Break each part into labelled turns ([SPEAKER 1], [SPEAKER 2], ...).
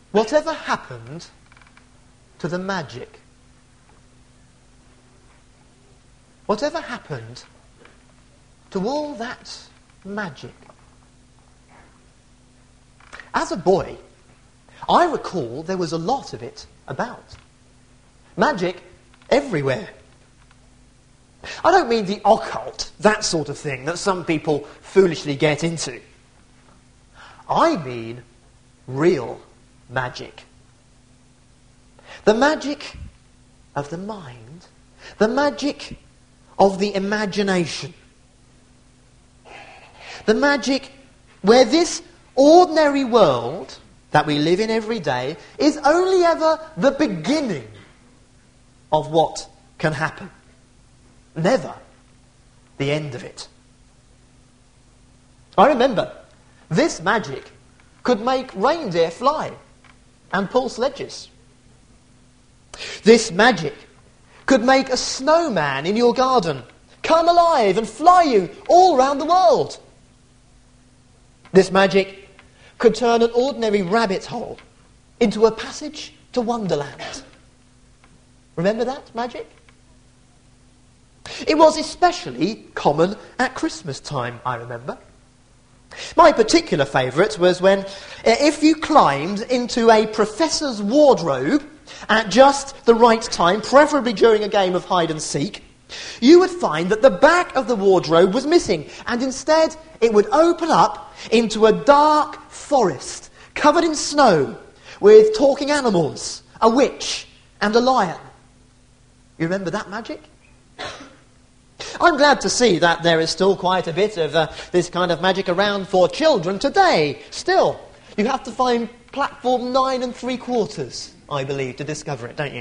[SPEAKER 1] Whatever happened to the magic? Whatever happened to all that magic? As a boy, I recall there was a lot of it about. Magic everywhere. I don't mean the occult, that sort of thing that some people foolishly get into. I mean real magic. The magic of the mind. The magic of the imagination. The magic where this ordinary world that we live in every day is only ever the beginning of what can happen. Never the end of it. I remember this magic could make reindeer fly and pull sledges. This magic could make a snowman in your garden come alive and fly you all round the world. This magic could turn an ordinary rabbit hole into a passage to Wonderland. Remember that magic? It was especially common at Christmas time, I remember. My particular favourite was when, if you climbed into a professor's wardrobe at just the right time, preferably during a game of hide and seek, you would find that the back of the wardrobe was missing, and instead it would open up into a dark forest covered in snow with talking animals, a witch and a lion. You remember that magic? I'm glad to see that there is still quite a bit of this kind of magic around for children today. Still, you have to find platform 9 3/4, I believe, to discover it, don't you?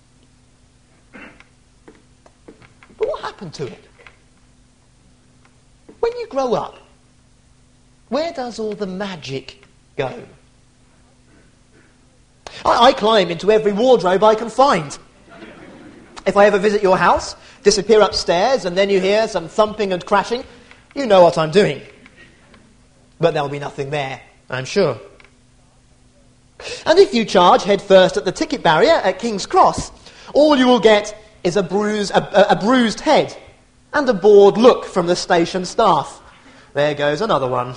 [SPEAKER 1] But what happened to it? When you grow up, where does all the magic go? I climb into every wardrobe I can find. If I ever visit your house, disappear upstairs, and then you hear some thumping and crashing, you know what I'm doing. But there'll be nothing there, I'm sure. And if you charge head first at the ticket barrier at King's Cross, all you will get is a bruised head and a bored look from the station staff. There goes another one.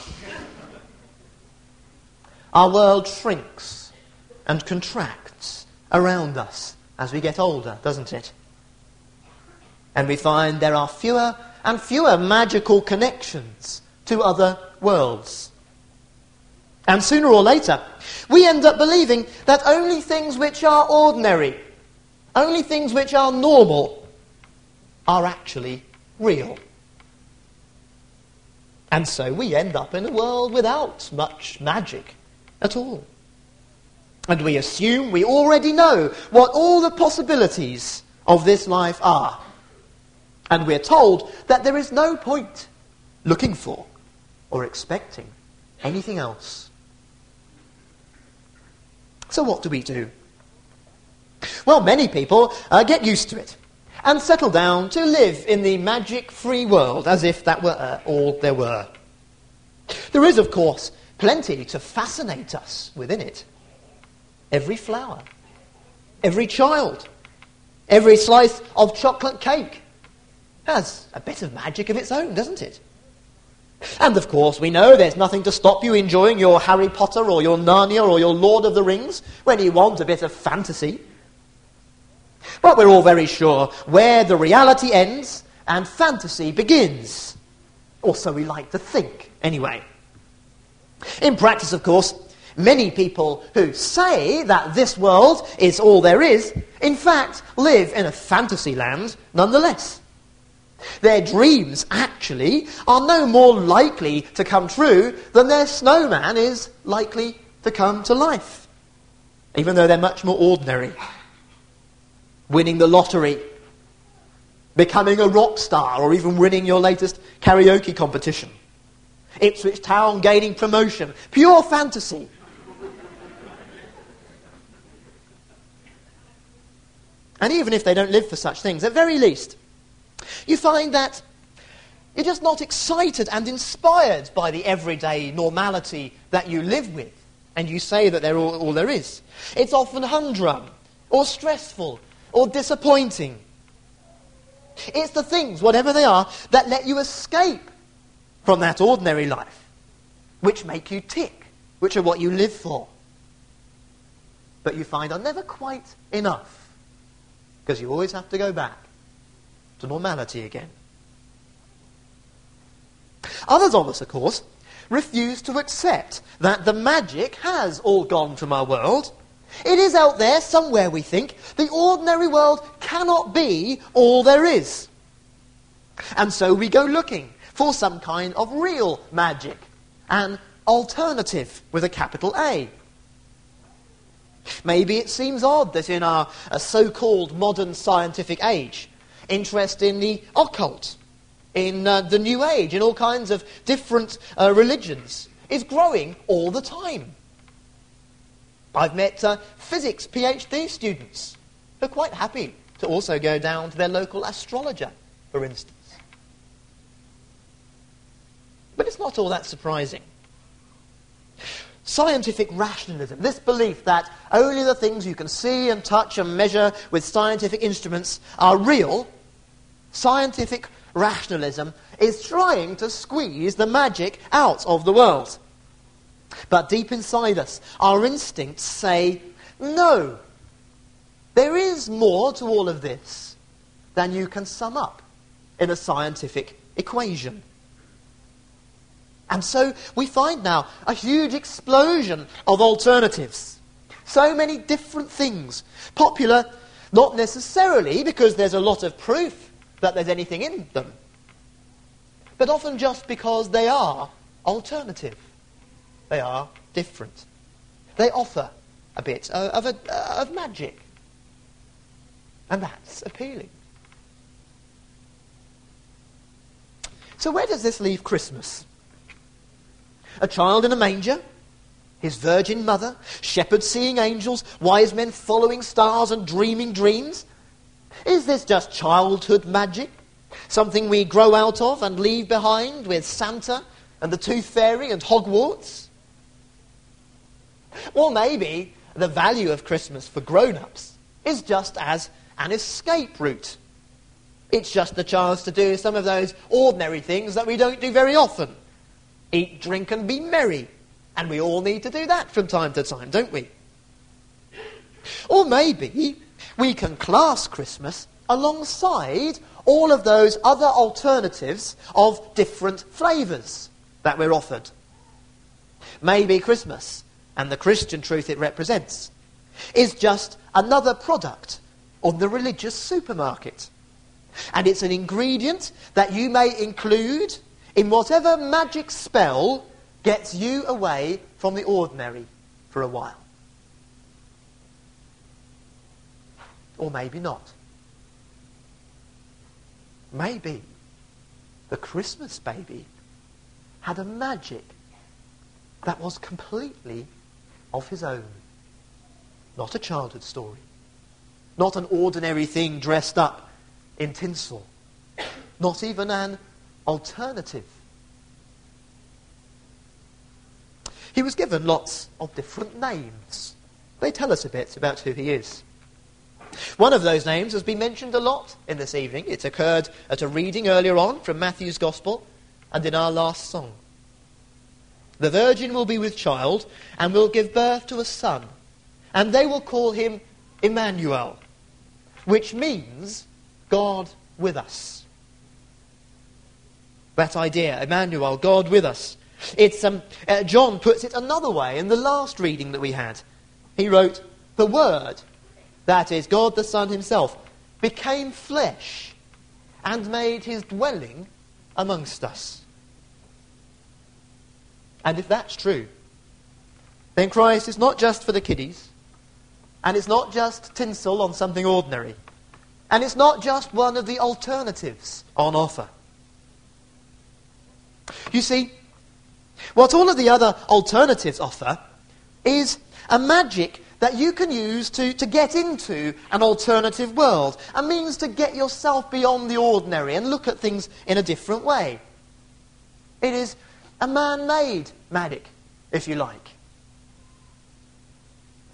[SPEAKER 1] Our world shrinks and contracts around us as we get older, doesn't it? And we find there are fewer and fewer magical connections to other worlds. And sooner or later, we end up believing that only things which are ordinary, only things which are normal, are actually real. And so we end up in a world without much magic at all. And we assume we already know what all the possibilities of this life are. And we're told that there is no point looking for or expecting anything else. So what do we do? Well, many people get used to it and settle down to live in the magic-free world as if that were all there were. There is, of course, plenty to fascinate us within it. Every flower, every child, every slice of chocolate cake has a bit of magic of its own, doesn't it? And of course we know there's nothing to stop you enjoying your Harry Potter or your Narnia or your Lord of the Rings when you want a bit of fantasy. But we're all very sure where the reality ends and fantasy begins. Or so we like to think, anyway. In practice, of course, many people who say that this world is all there is, in fact, live in a fantasy land nonetheless. Their dreams, actually, are no more likely to come true than their snowman is likely to come to life, even though they're much more ordinary. Winning the lottery, becoming a rock star, or even winning your latest karaoke competition. Ipswich Town gaining promotion. Pure fantasy. And even if they don't live for such things, at very least, you find that you're just not excited and inspired by the everyday normality that you live with and you say that they're all there is. It's often humdrum, or stressful, or disappointing. It's the things, whatever they are, that let you escape from that ordinary life, which make you tick, which are what you live for. But you find are never quite enough, because you always have to go back to normality again. Others of us, of course, refuse to accept that the magic has all gone from our world. It is out there somewhere, we think. The ordinary world cannot be all there is. And so we go looking for some kind of real magic, an alternative with a capital A. Maybe it seems odd that in our so-called modern scientific age, interest in the occult, in the New Age, in all kinds of different religions, is growing all the time. I've met physics PhD students who are quite happy to also go down to their local astrologer, for instance. But it's not all that surprising. Scientific rationalism, this belief that only the things you can see and touch and measure with scientific instruments are real, scientific rationalism is trying to squeeze the magic out of the world. But deep inside us, our instincts say, no, there is more to all of this than you can sum up in a scientific equation. And so we find now a huge explosion of alternatives. So many different things. Popular, not necessarily because there's a lot of proof that there's anything in them, but often just because they are alternative. They are different. They offer a bit of magic. And that's appealing. So where does this leave Christmas? A child in a manger, his virgin mother, shepherds seeing angels, wise men following stars and dreaming dreams? Is this just childhood magic? Something we grow out of and leave behind with Santa and the Tooth Fairy and Hogwarts? Or maybe the value of Christmas for grown-ups is just as an escape route. It's just the chance to do some of those ordinary things that we don't do very often. Eat, drink and be merry. And we all need to do that from time to time, don't we? Or maybe we can class Christmas alongside all of those other alternatives of different flavours that we're offered. Maybe Christmas, and the Christian truth it represents, is just another product on the religious supermarket. And it's an ingredient that you may include in whatever magic spell gets you away from the ordinary for a while. Or maybe not. Maybe the Christmas baby had a magic that was completely of his own. Not a childhood story. Not an ordinary thing dressed up in tinsel. Not even an alternative. He was given lots of different names. They tell us a bit about who he is. One of those names has been mentioned a lot in this evening. It occurred at a reading earlier on from Matthew's Gospel and in our last song. The virgin will be with child and will give birth to a son, and they will call him Emmanuel, which means God with us. That idea, Emmanuel, God with us. It's John puts it another way in the last reading that we had. He wrote, the Word, that is God the Son himself, became flesh and made his dwelling amongst us. And if that's true, then Christ is not just for the kiddies, and it's not just tinsel on something ordinary, and it's not just one of the alternatives on offer. You see, what all of the other alternatives offer is a magic that you can use to get into an alternative world, a means to get yourself beyond the ordinary and look at things in a different way. It is a man-made magic, if you like.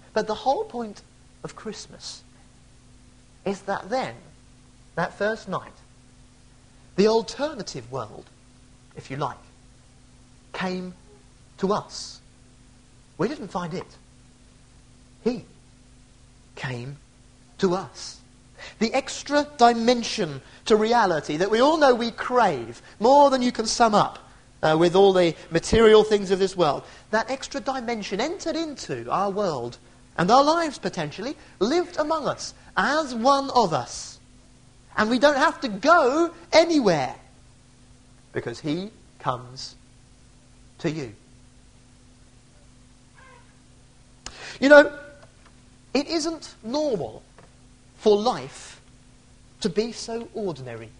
[SPEAKER 1] But the whole point of Christmas is that then, that first night, the alternative world, if you like, came to us. We didn't find it. He came to us. The extra dimension to reality that we all know we crave, more than you can sum up with all the material things of this world. That extra dimension entered into our world and our lives potentially, lived among us as one of us. And we don't have to go anywhere because he comes to you. You know, it isn't normal for life to be so ordinary.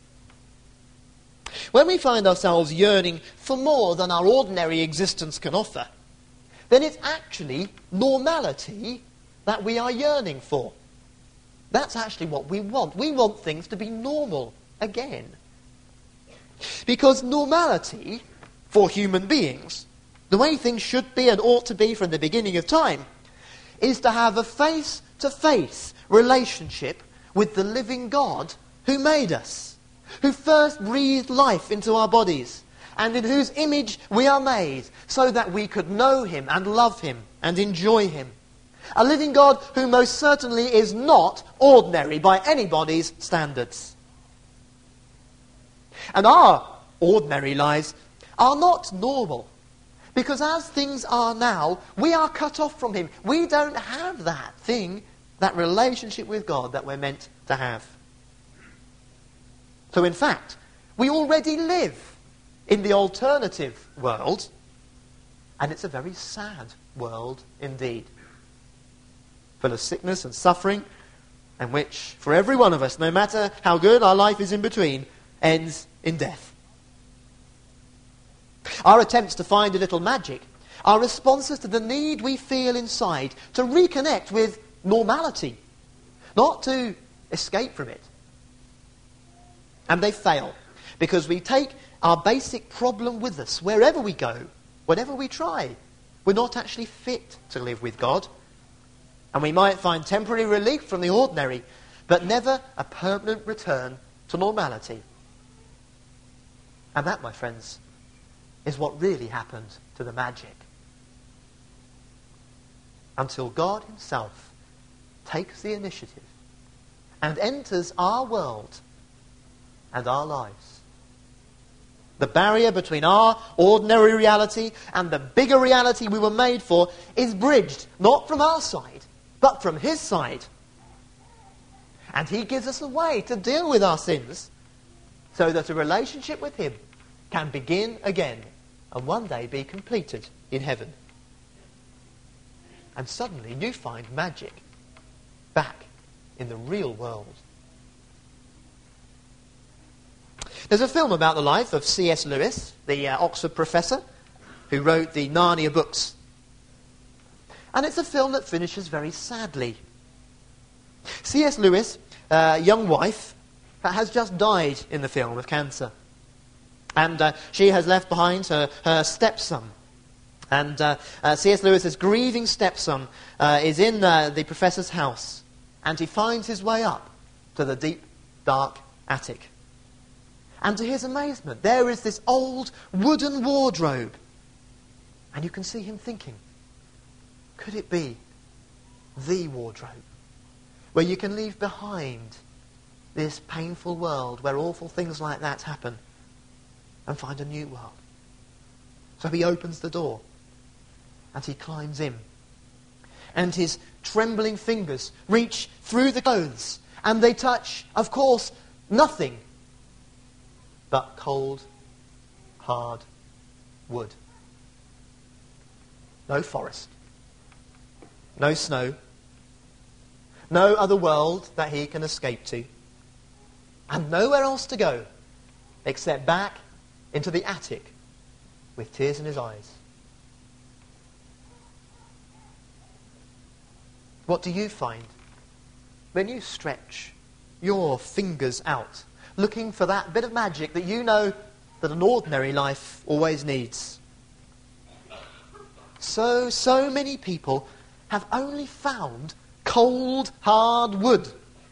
[SPEAKER 1] When we find ourselves yearning for more than our ordinary existence can offer, then it's actually normality that we are yearning for. That's actually what we want. We want things to be normal again. Because normality, for human beings, the way things should be and ought to be from the beginning of time, is to have a face-to-face relationship with the living God who made us, who first breathed life into our bodies, and in whose image we are made, so that we could know him and love him and enjoy him. A living God who most certainly is not ordinary by anybody's standards. And our ordinary lives are not normal, because as things are now, we are cut off from him. We don't have that thing, that relationship with God that we're meant to have. So in fact, we already live in the alternative world, and it's a very sad world indeed, full of sickness and suffering, and which, for every one of us, no matter how good our life is in between, ends in death. Our attempts to find a little magic are responses to the need we feel inside to reconnect with normality, not to escape from it. And they fail, because we take our basic problem with us wherever we go, whatever we try. We're not actually fit to live with God. And we might find temporary relief from the ordinary, but never a permanent return to normality. And that, my friends, is what really happened to the magic. Until God himself takes the initiative and enters our world and our lives. The barrier between our ordinary reality and the bigger reality we were made for is bridged, not from our side, but from his side. And he gives us a way to deal with our sins so that a relationship with him can begin again and one day be completed in heaven. And suddenly you find magic back in the real world. There's a film about the life of C.S. Lewis, the Oxford professor, who wrote the Narnia books. And it's a film that finishes very sadly. C.S. Lewis' young wife has just died in the film of cancer. And she has left behind her stepson. And C.S. Lewis's grieving stepson is in the professor's house. And he finds his way up to the deep, dark attic. And to his amazement, there is this old wooden wardrobe. And you can see him thinking, could it be the wardrobe? Where you can leave behind this painful world where awful things like that happen and find a new world. So he opens the door and he climbs in. And his trembling fingers reach through the clothes and they touch, of course, nothing but cold, hard wood. No forest. No snow. No other world that he can escape to. And nowhere else to go except back into the attic with tears in his eyes. What do you find when you stretch your fingers out, looking for that bit of magic that you know that an ordinary life always needs? So many people have only found cold, hard wood.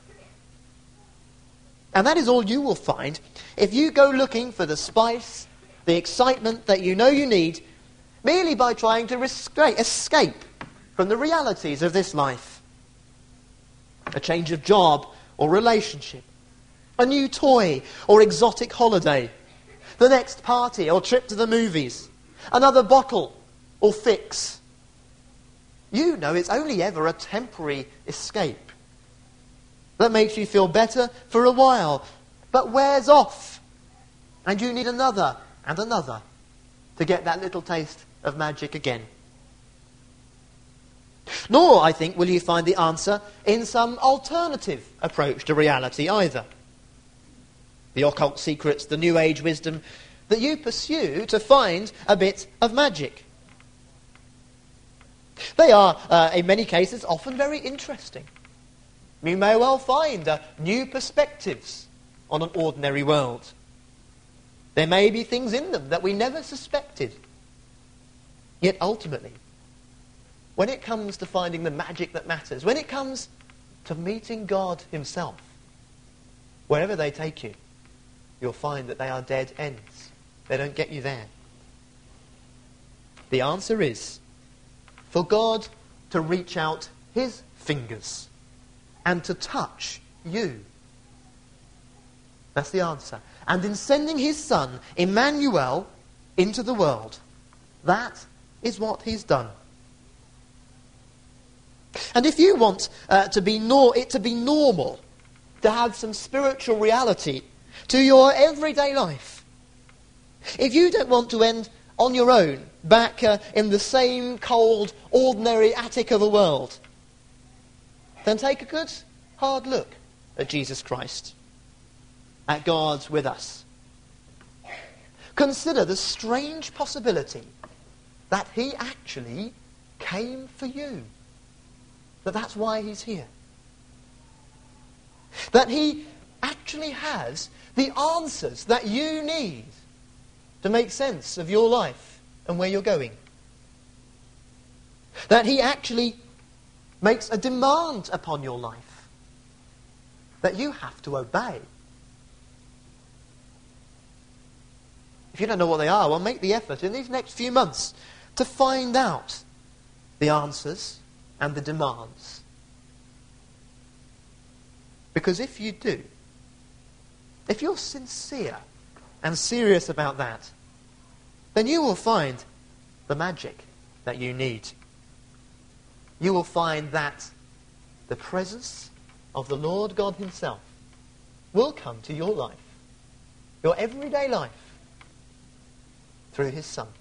[SPEAKER 1] And that is all you will find if you go looking for the spice, the excitement that you know you need, merely by trying to escape from the realities of this life. A change of job or relationship, a new toy or exotic holiday, the next party or trip to the movies, another bottle or fix. You know it's only ever a temporary escape that makes you feel better for a while, but wears off, and you need another and another to get that little taste of magic again. Nor, I think, will you find the answer in some alternative approach to reality either. The occult secrets, the New Age wisdom that you pursue to find a bit of magic. They are, in many cases, often very interesting. You may well find new perspectives on an ordinary world. There may be things in them that we never suspected. Yet ultimately, when it comes to finding the magic that matters, when it comes to meeting God himself, wherever they take you, you'll find that they are dead ends. They don't get you there. The answer is for God to reach out his fingers and to touch you. That's the answer. And in sending his Son, Emmanuel, into the world, that is what he's done. And if you want it to be normal, to have some spiritual reality to your everyday life, if you don't want to end on your own, back in the same cold, ordinary attic of a world, then take a good, hard look at Jesus Christ, at God with us. Consider the strange possibility that he actually came for you. That's why he's here. That he actually has the answers that you need to make sense of your life and where you're going. That he actually makes a demand upon your life that you have to obey. If you don't know what they are, well, make the effort in these next few months to find out the answers and the demands. Because if you do, if you're sincere and serious about that, then you will find the magic that you need. You will find that the presence of the Lord God himself will come to your life, your everyday life, through his Son.